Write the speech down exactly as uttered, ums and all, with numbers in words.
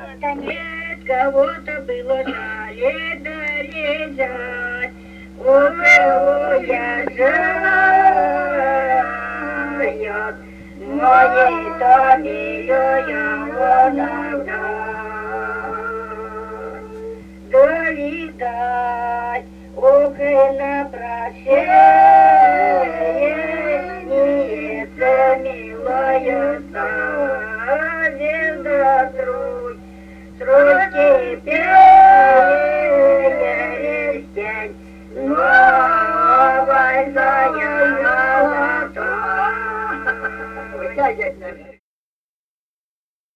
Да нет, кого-то было жалеть, да резать. О, кого я жает, моей тобою я долетать, ох, и на прощение.